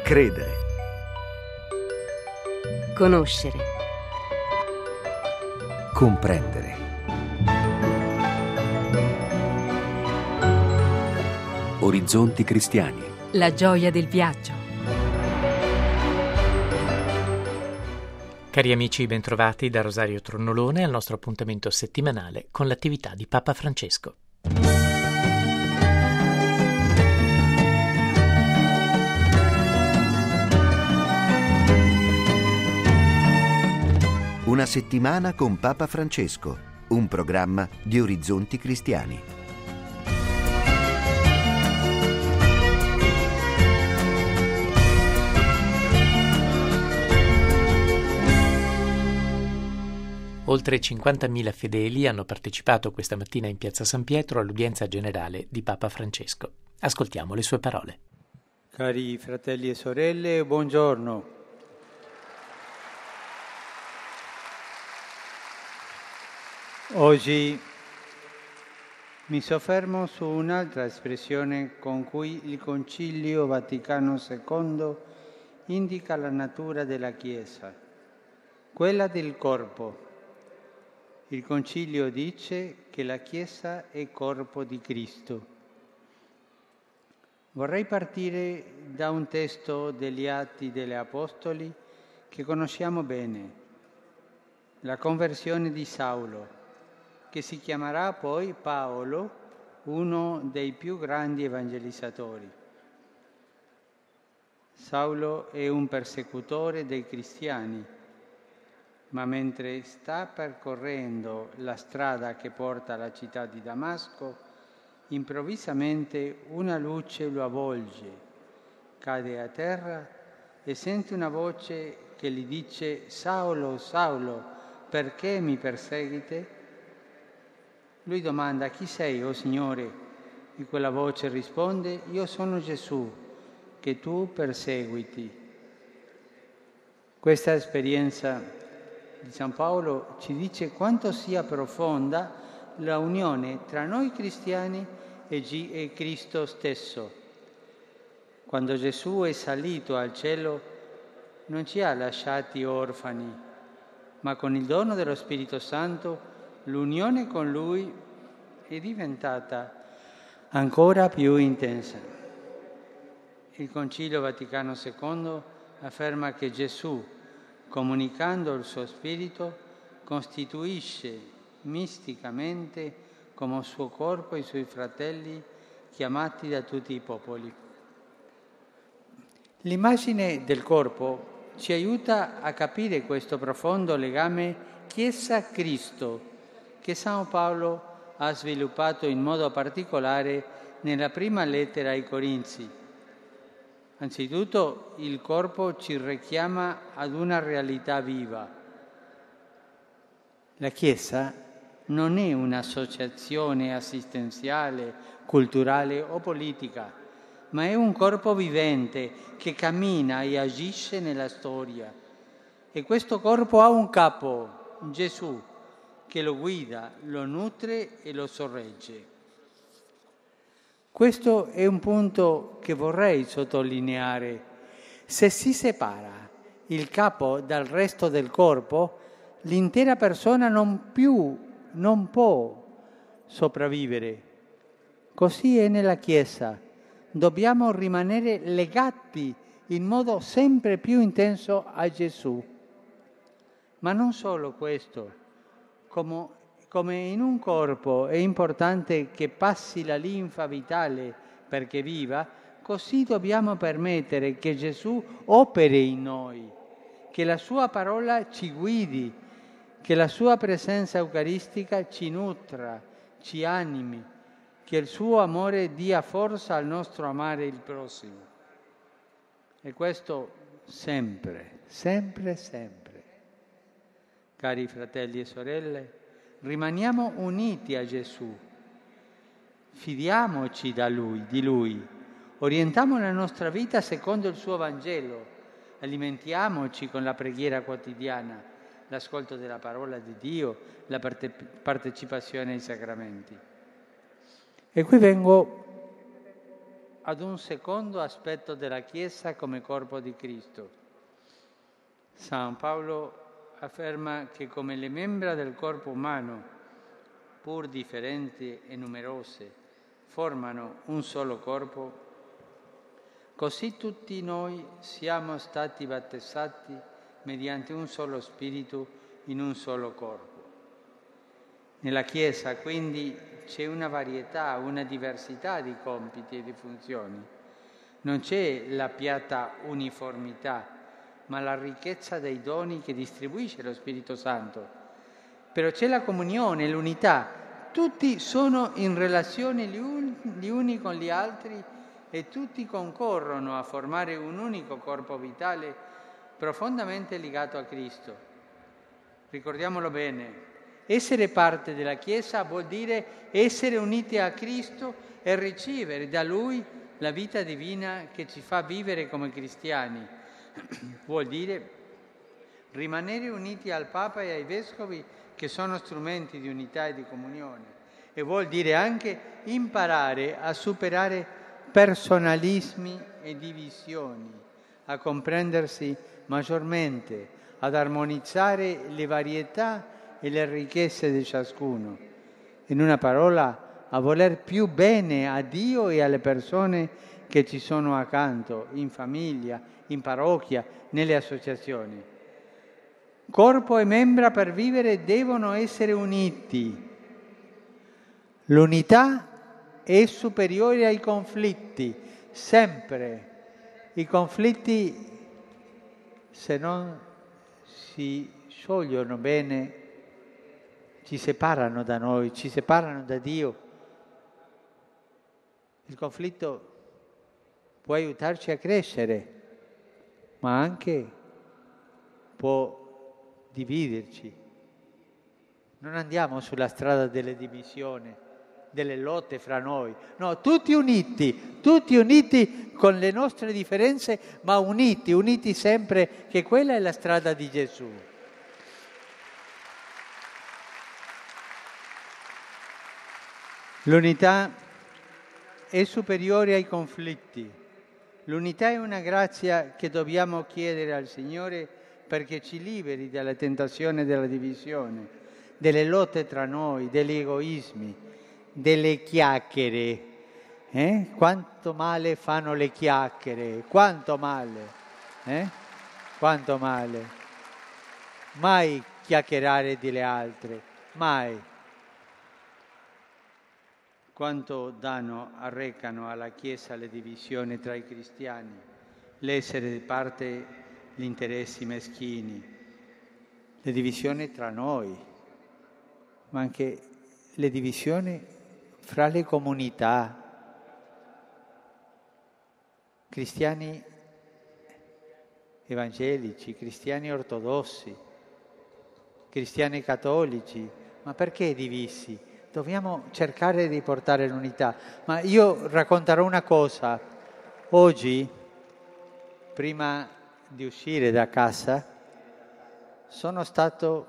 Credere. Conoscere. Comprendere. Orizzonti cristiani. La gioia del viaggio. Cari amici, bentrovati da Rosario Tronnolone al nostro appuntamento settimanale con l'attività di Papa Francesco. Una settimana con Papa Francesco, un programma di Orizzonti Cristiani. Oltre 50.000 fedeli hanno partecipato questa mattina in Piazza San Pietro all'udienza generale di Papa Francesco. Ascoltiamo le sue parole. Cari fratelli e sorelle, buongiorno. Oggi mi soffermo su un'altra espressione con cui il Concilio Vaticano II indica la natura della Chiesa, quella del corpo. Il Concilio dice che la Chiesa è corpo di Cristo. Vorrei partire da un testo degli Atti degli Apostoli che conosciamo bene, la conversione di Saulo, che si chiamerà poi Paolo, uno dei più grandi evangelizzatori. Saulo è un persecutore dei cristiani, ma mentre sta percorrendo la strada che porta alla città di Damasco, improvvisamente una luce lo avvolge, cade a terra e sente una voce che gli dice: «Saulo, Saulo, perché mi perseguite?» Lui domanda: «Chi sei, o Signore?» E quella voce risponde: «Io sono Gesù, che tu perseguiti». Questa esperienza di San Paolo ci dice quanto sia profonda la unione tra noi cristiani e Cristo stesso. Quando Gesù è salito al cielo non ci ha lasciati orfani, ma con il dono dello Spirito Santo l'unione con Lui è diventata ancora più intensa. Il Concilio Vaticano II afferma che Gesù, comunicando il suo Spirito, costituisce misticamente come suo corpo i suoi fratelli chiamati da tutti i popoli. L'immagine del corpo ci aiuta a capire questo profondo legame Chiesa-Cristo che San Paolo ha sviluppato in modo particolare nella prima lettera ai Corinzi. Anzitutto il corpo ci richiama ad una realtà viva. La Chiesa non è un'associazione assistenziale, culturale o politica, ma è un corpo vivente che cammina e agisce nella storia. E questo corpo ha un capo, Gesù, che lo guida, lo nutre e lo sorregge. Questo è un punto che vorrei sottolineare. Se si separa il capo dal resto del corpo, l'intera persona non può sopravvivere. Così è nella Chiesa. Dobbiamo rimanere legati in modo sempre più intenso a Gesù. Ma non solo questo. Come in un corpo è importante che passi la linfa vitale perché viva, così dobbiamo permettere che Gesù operi in noi, che la sua parola ci guidi, che la sua presenza eucaristica ci nutra, ci animi, che il suo amore dia forza al nostro amare il prossimo. E questo sempre, sempre, sempre. Cari fratelli e sorelle, rimaniamo uniti a Gesù, fidiamoci di Lui, orientiamo la nostra vita secondo il suo Vangelo, alimentiamoci con la preghiera quotidiana, l'ascolto della parola di Dio, la partecipazione ai sacramenti. E qui vengo ad un secondo aspetto della Chiesa come corpo di Cristo. San Paolo afferma che come le membra del corpo umano, pur differenti e numerose, formano un solo corpo, così tutti noi siamo stati battezzati mediante un solo spirito in un solo corpo. Nella Chiesa quindi c'è una varietà, una diversità di compiti e di funzioni. Non c'è la piatta uniformità, ma la ricchezza dei doni che distribuisce lo Spirito Santo. Però c'è la comunione, l'unità. Tutti sono in relazione gli uni con gli altri e tutti concorrono a formare un unico corpo vitale profondamente legato a Cristo. Ricordiamolo bene. Essere parte della Chiesa vuol dire essere uniti a Cristo e ricevere da Lui la vita divina che ci fa vivere come cristiani. Vuol dire rimanere uniti al Papa e ai Vescovi, che sono strumenti di unità e di comunione. E vuol dire anche imparare a superare personalismi e divisioni, a comprendersi maggiormente, ad armonizzare le varietà e le ricchezze di ciascuno. In una parola, a voler più bene a Dio e alle persone che ci sono accanto, in famiglia, in parrocchia, nelle associazioni. Corpo e membra per vivere devono essere uniti. L'unità è superiore ai conflitti, sempre. I conflitti, se non si sciogliono bene, ci separano da noi, ci separano da Dio. Il conflitto può aiutarci a crescere, ma anche può dividerci. Non andiamo sulla strada delle divisioni, delle lotte fra noi. No, tutti uniti con le nostre differenze, ma uniti sempre, che quella è la strada di Gesù. L'unità è superiore ai conflitti. L'unità è una grazia che dobbiamo chiedere al Signore perché ci liberi dalla tentazione della divisione, delle lotte tra noi, degli egoismi, delle chiacchiere. Quanto male fanno le chiacchiere, quanto male, quanto male. Mai chiacchierare delle altre, mai. Quanto danno arrecano alla Chiesa le divisioni tra i cristiani, l'essere di parte gli interessi meschini, le divisioni tra noi, ma anche le divisioni fra le comunità, cristiani evangelici, cristiani ortodossi, cristiani cattolici. Ma perché divisi? Dobbiamo cercare di portare l'unità. Ma io racconterò una cosa. Oggi, prima di uscire da casa, sono stato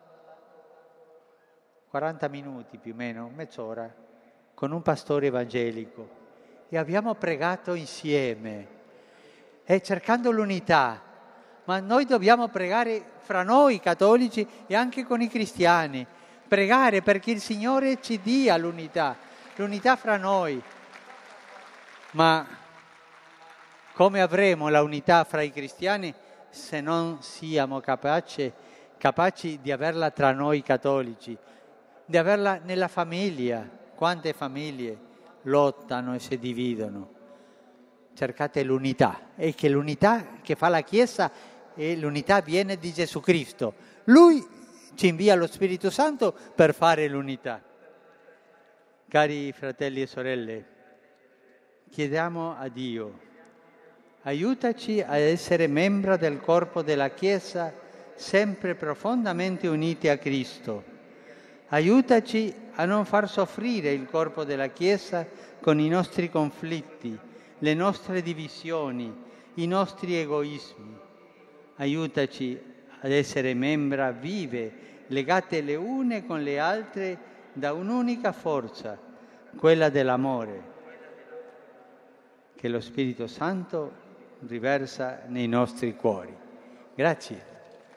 40 minuti più o meno, mezz'ora, con un pastore evangelico e abbiamo pregato insieme, cercando l'unità. Ma noi dobbiamo pregare fra noi cattolici e anche con i cristiani. Pregare perché il Signore ci dia l'unità fra noi. Ma come avremo la unità fra i cristiani se non siamo capaci di averla tra noi cattolici, di averla nella famiglia? Quante famiglie lottano e si dividono? Cercate l'unità, e che l'unità che fa la Chiesa e l'unità viene di Gesù Cristo. Lui ci invia lo Spirito Santo per fare l'unità. Cari fratelli e sorelle, chiediamo a Dio, aiutaci a essere membra del corpo della Chiesa sempre profondamente uniti a Cristo. Aiutaci a non far soffrire il corpo della Chiesa con i nostri conflitti, le nostre divisioni, i nostri egoismi. Aiutaci ad essere membra vive, legate le une con le altre da un'unica forza, quella dell'amore. che lo Spirito Santo riversa nei nostri cuori. Grazie.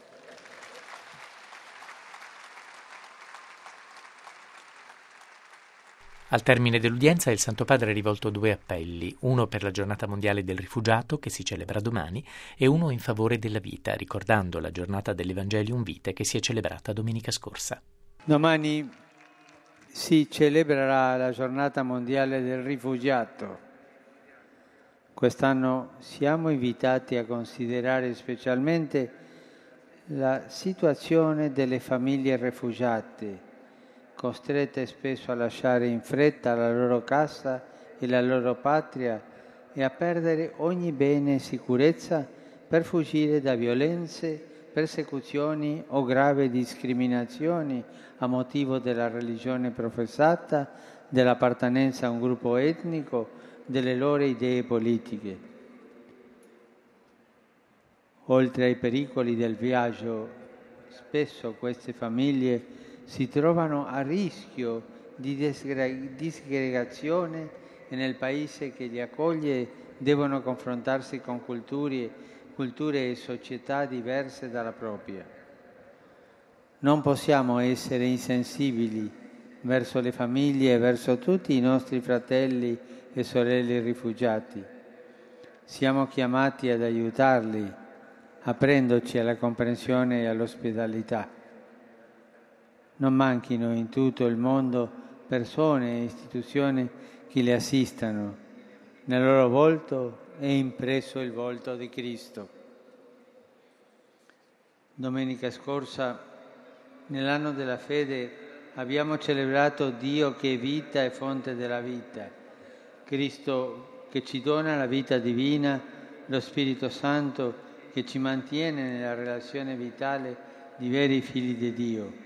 Al termine dell'udienza il Santo Padre ha rivolto 2 appelli, uno per la Giornata Mondiale del Rifugiato, che si celebra domani, e uno in favore della vita, ricordando la giornata dell'Evangelium Vitae che si è celebrata domenica scorsa. Domani si celebrerà la Giornata Mondiale del Rifugiato. Quest'anno siamo invitati a considerare specialmente la situazione delle famiglie rifugiate, costrette spesso a lasciare in fretta la loro casa e la loro patria e a perdere ogni bene e sicurezza per fuggire da violenze, persecuzioni o gravi discriminazioni a motivo della religione professata, dell'appartenenza a un gruppo etnico, delle loro idee politiche. Oltre ai pericoli del viaggio, spesso queste famiglie si trovano a rischio di disgregazione e nel paese che li accoglie devono confrontarsi con culture e società diverse dalla propria. Non possiamo essere insensibili verso le famiglie e verso tutti i nostri fratelli e sorelle rifugiati. Siamo chiamati ad aiutarli, aprendoci alla comprensione e all'ospitalità. Non manchino in tutto il mondo persone e istituzioni che li assistano. Nel loro volto è impresso il volto di Cristo. Domenica scorsa, nell'anno della fede, abbiamo celebrato Dio che è vita e fonte della vita, Cristo che ci dona la vita divina, lo Spirito Santo che ci mantiene nella relazione vitale di veri figli di Dio.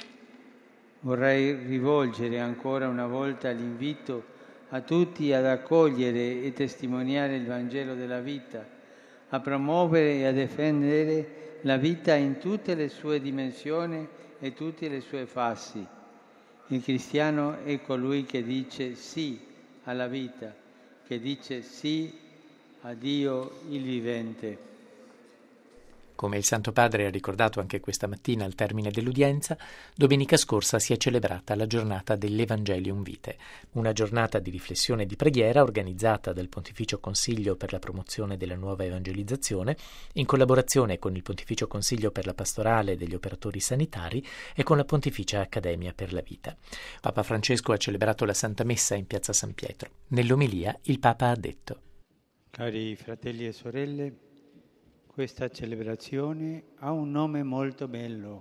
Vorrei rivolgere ancora una volta l'invito a tutti ad accogliere e testimoniare il Vangelo della vita, a promuovere e a difendere la vita in tutte le sue dimensioni e tutte le sue fasi. Il cristiano è colui che dice sì alla vita, che dice sì a Dio il vivente. Come il Santo Padre ha ricordato anche questa mattina al termine dell'udienza, domenica scorsa si è celebrata la giornata dell'Evangelium Vitae, una giornata di riflessione e di preghiera organizzata dal Pontificio Consiglio per la promozione della nuova evangelizzazione, in collaborazione con il Pontificio Consiglio per la pastorale degli operatori sanitari e con la Pontificia Accademia per la Vita. Papa Francesco ha celebrato la Santa Messa in piazza San Pietro. Nell'omelia il Papa ha detto: Cari fratelli e sorelle, questa celebrazione ha un nome molto bello,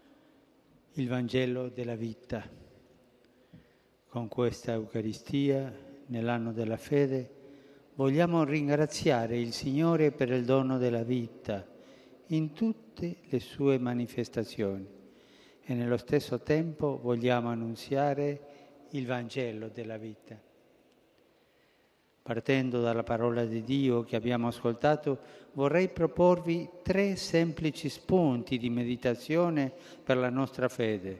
il Vangelo della vita. Con questa Eucaristia, nell'anno della fede, vogliamo ringraziare il Signore per il dono della vita in tutte le sue manifestazioni e nello stesso tempo vogliamo annunziare il Vangelo della vita. Partendo dalla parola di Dio che abbiamo ascoltato, vorrei proporvi 3 semplici spunti di meditazione per la nostra fede.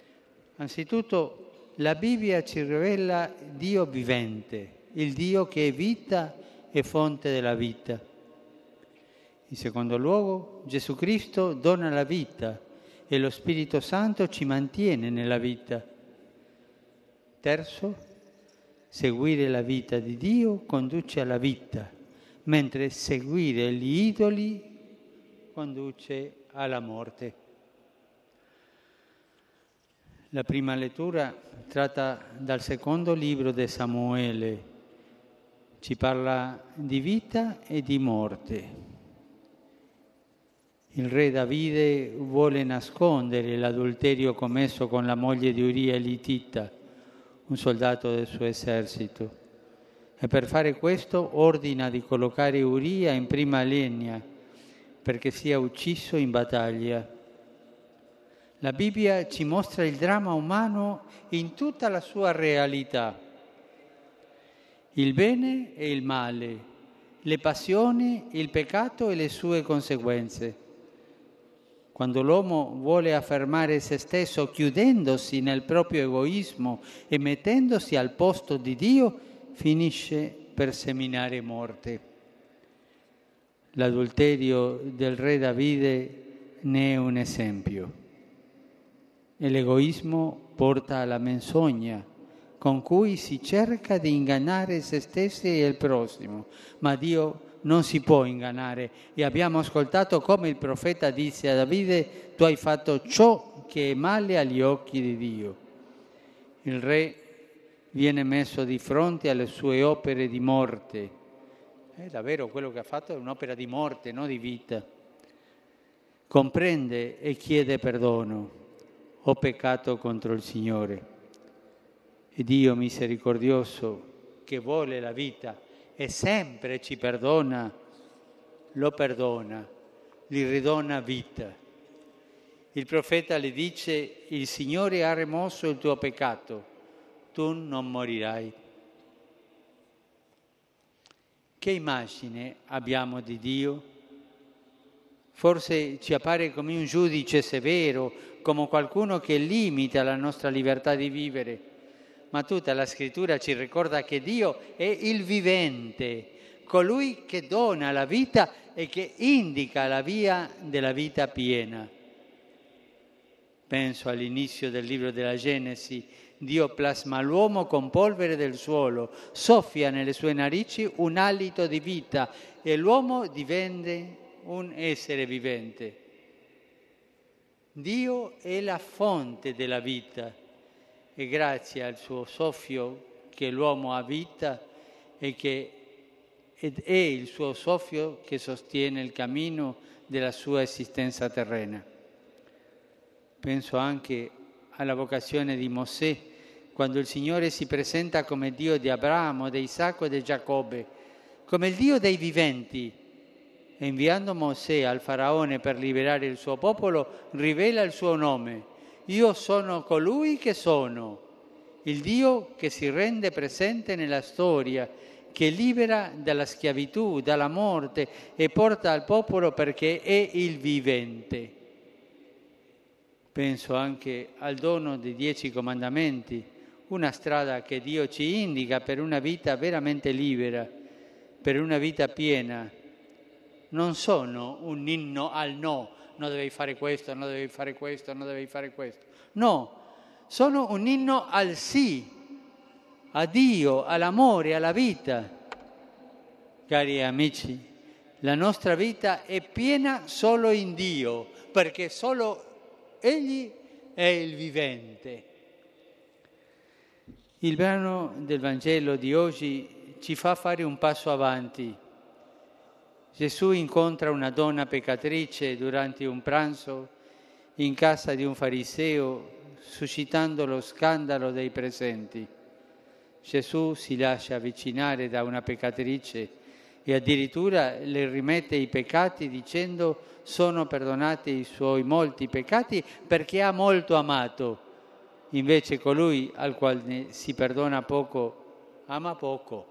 Anzitutto, la Bibbia ci rivela Dio vivente, il Dio che è vita e fonte della vita. In secondo luogo, Gesù Cristo dona la vita e lo Spirito Santo ci mantiene nella vita. Terzo, seguire la vita di Dio conduce alla vita, mentre seguire gli idoli conduce alla morte. La prima lettura tratta dal secondo libro di Samuele, ci parla di vita e di morte. Il re Davide vuole nascondere l'adulterio commesso con la moglie di Uria Elitita, un soldato del suo esercito, e per fare questo ordina di collocare Uria in prima linea perché sia ucciso in battaglia. La Bibbia ci mostra il dramma umano in tutta la sua realità, il bene e il male, le passioni, il peccato e le sue conseguenze. Quando l'uomo vuole affermare se stesso chiudendosi nel proprio egoismo e mettendosi al posto di Dio, finisce per seminare morte. L'adulterio del re Davide ne è un esempio. E l'egoismo porta alla menzogna, con cui si cerca di ingannare se stessi e il prossimo. Ma Dio non si può ingannare. E abbiamo ascoltato come il profeta disse a Davide: tu hai fatto ciò che è male agli occhi di Dio. Il re viene messo di fronte alle sue opere di morte. Davvero quello che ha fatto è un'opera di morte, non di vita. Comprende e chiede perdono. Ho peccato contro il Signore. E Dio misericordioso, che vuole la vita e sempre ci perdona, lo perdona, gli ridona vita. Il profeta le dice: il Signore ha rimosso il tuo peccato, tu non morirai. Che immagine abbiamo di Dio? Forse ci appare come un giudice severo, come qualcuno che limita la nostra libertà di vivere, ma tutta la Scrittura ci ricorda che Dio è il vivente, colui che dona la vita e che indica la via della vita piena. Penso all'inizio del libro della Genesi: Dio plasma l'uomo con polvere del suolo, soffia nelle sue narici un alito di vita e l'uomo diventa un essere vivente. Dio è la fonte della vita e grazie al suo soffio che l'uomo ha vita ed è il suo soffio che sostiene il cammino della sua esistenza terrena. Penso anche alla vocazione di Mosè, quando il Signore si presenta come Dio di Abramo, di Isacco e di Giacobbe, come il Dio dei viventi. E inviando Mosè al Faraone per liberare il suo popolo, rivela il suo nome. Io sono colui che sono, il Dio che si rende presente nella storia, che libera dalla schiavitù, dalla morte e porta al popolo perché è il vivente. Penso anche al dono dei 10 comandamenti, una strada che Dio ci indica per una vita veramente libera, per una vita piena. Non sono un inno al no, non devi fare questo, non devi fare questo, non devi fare questo. No, sono un inno al sì, a Dio, all'amore, alla vita. Cari amici, la nostra vita è piena solo in Dio, perché solo Egli è il vivente. Il brano del Vangelo di oggi ci fa fare un passo avanti. Gesù incontra una donna peccatrice durante un pranzo in casa di un fariseo, suscitando lo scandalo dei presenti. Gesù si lascia avvicinare da una peccatrice e addirittura le rimette i peccati dicendo: sono perdonati i suoi molti peccati perché ha molto amato. Invece colui al quale si perdona poco, ama poco.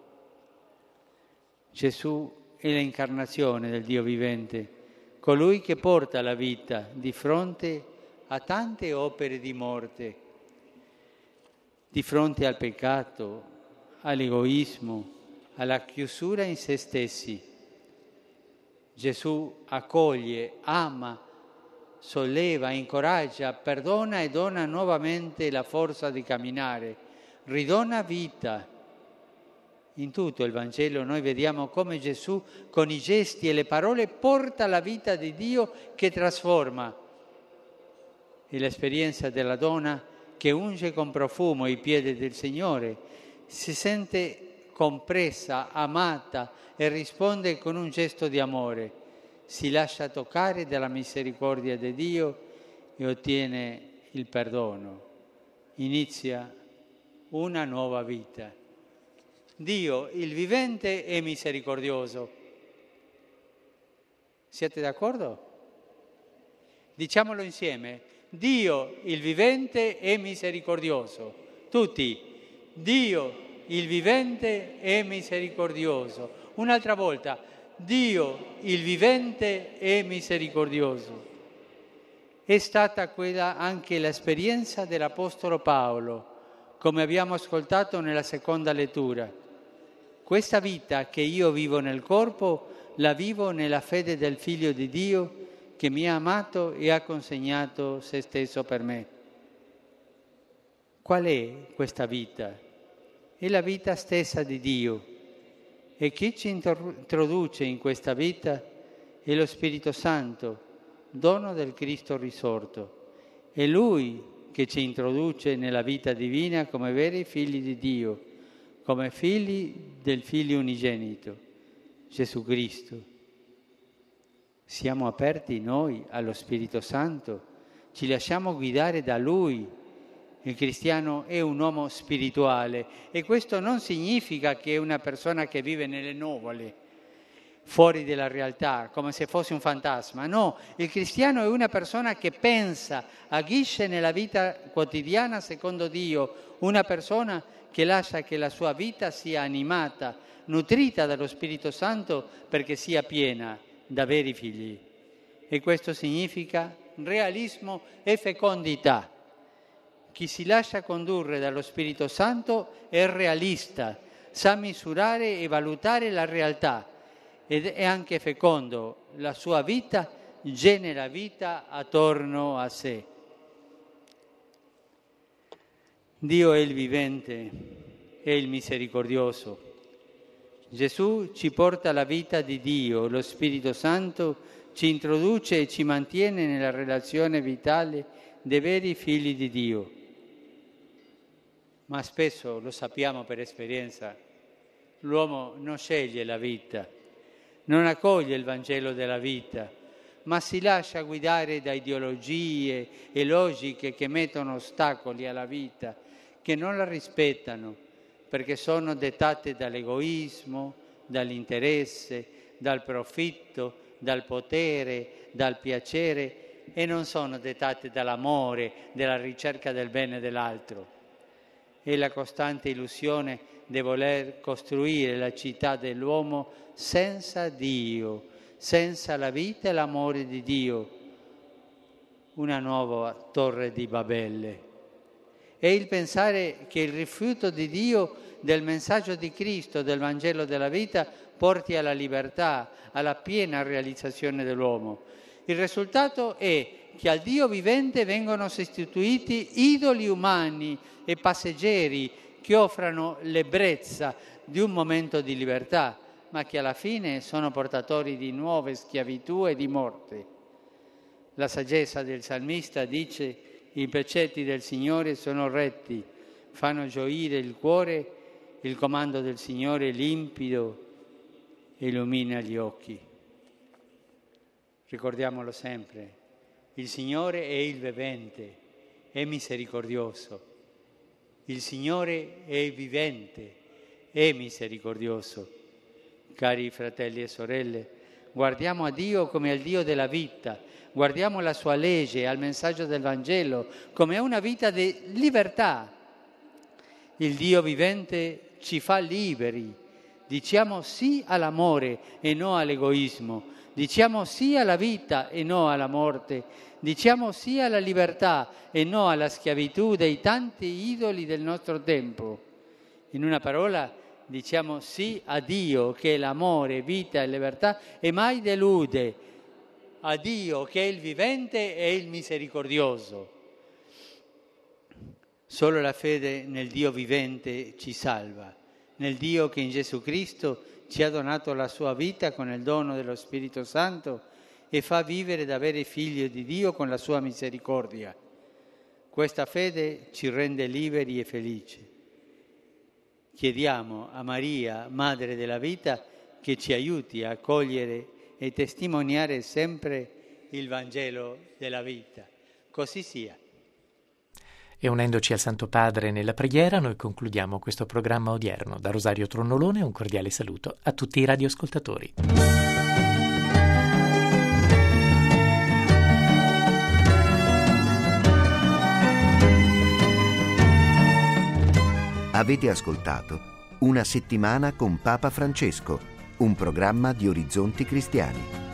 Gesù è l'incarnazione del Dio vivente, colui che porta la vita di fronte a tante opere di morte, di fronte al peccato, all'egoismo, alla chiusura in se stessi. Gesù accoglie, ama, solleva, incoraggia, perdona e dona nuovamente la forza di camminare, ridona vita. In tutto il Vangelo noi vediamo come Gesù con i gesti e le parole porta la vita di Dio che trasforma. E l'esperienza della donna che unge con profumo i piedi del Signore si sente compresa, amata e risponde con un gesto di amore. Si lascia toccare dalla misericordia di Dio e ottiene il perdono. Inizia una nuova vita. Dio, il vivente, è misericordioso. Siete d'accordo? Diciamolo insieme. Dio, il vivente, è misericordioso. Tutti. Dio, il vivente, è misericordioso. Un'altra volta. Dio, il vivente, è misericordioso. È stata quella anche l'esperienza dell'Apostolo Paolo, come abbiamo ascoltato nella seconda lettura. Questa vita che io vivo nel corpo, la vivo nella fede del Figlio di Dio che mi ha amato e ha consegnato se stesso per me. Qual è questa vita? È la vita stessa di Dio. E chi ci introduce in questa vita è lo Spirito Santo, dono del Cristo risorto. È Lui che ci introduce nella vita divina come veri figli di Dio, come figli del Figlio unigenito, Gesù Cristo. Siamo aperti noi allo Spirito Santo, ci lasciamo guidare da Lui. Il cristiano è un uomo spirituale e questo non significa che è una persona che vive nelle nuvole, fuori dalla realtà, come se fosse un fantasma. No, il cristiano è una persona che pensa, agisce nella vita quotidiana secondo Dio, una persona che lascia che la sua vita sia animata, nutrita dallo Spirito Santo perché sia piena da veri figli. E questo significa realismo e fecondità. Chi si lascia condurre dallo Spirito Santo è realista, sa misurare e valutare la realtà ed è anche fecondo. La sua vita genera vita attorno a sé. Dio è il vivente, è il misericordioso. Gesù ci porta la vita di Dio, lo Spirito Santo ci introduce e ci mantiene nella relazione vitale dei veri figli di Dio. Ma spesso, lo sappiamo per esperienza, l'uomo non sceglie la vita, non accoglie il Vangelo della vita, ma si lascia guidare da ideologie e logiche che mettono ostacoli alla vita, che non la rispettano, perché sono dettate dall'egoismo, dall'interesse, dal profitto, dal potere, dal piacere e non sono dettate dall'amore, dalla ricerca del bene dell'altro. È la costante illusione di voler costruire la città dell'uomo senza Dio, senza la vita e l'amore di Dio, una nuova torre di Babele. È il pensare che il rifiuto di Dio, del messaggio di Cristo, del Vangelo della vita, porti alla libertà, alla piena realizzazione dell'uomo. Il risultato è che al Dio vivente vengono sostituiti idoli umani e passeggeri che offrono l'ebbrezza di un momento di libertà, ma che alla fine sono portatori di nuove schiavitù e di morte. La saggezza del salmista dice: i precetti del Signore sono retti, fanno gioire il cuore, il comando del Signore è limpido e illumina gli occhi. Ricordiamolo sempre, il Signore è il vivente, è misericordioso. Il Signore è vivente, è misericordioso. Cari fratelli e sorelle, guardiamo a Dio come al Dio della vita, guardiamo alla sua legge, al messaggio del Vangelo, come una vita di libertà. Il Dio vivente ci fa liberi. Diciamo sì all'amore e no all'egoismo. Diciamo sì alla vita e no alla morte. Diciamo sì alla libertà e no alla schiavitù dei tanti idoli del nostro tempo. In una parola, diciamo sì a Dio che è l'amore, vita e libertà e mai delude. A Dio che è il vivente e il misericordioso. Solo la fede nel Dio vivente ci salva, nel Dio che in Gesù Cristo ci ha donato la sua vita con il dono dello Spirito Santo e fa vivere da veri figli di Dio con la sua misericordia. Questa fede ci rende liberi e felici. Chiediamo a Maria, Madre della vita, che ci aiuti a cogliere e testimoniare sempre il Vangelo della vita. Così sia. E unendoci al Santo Padre nella preghiera, noi concludiamo questo programma odierno. Da Rosario Tronnolone un cordiale saluto a tutti i radioascoltatori. Avete ascoltato Una settimana con Papa Francesco, un programma di Orizzonti Cristiani.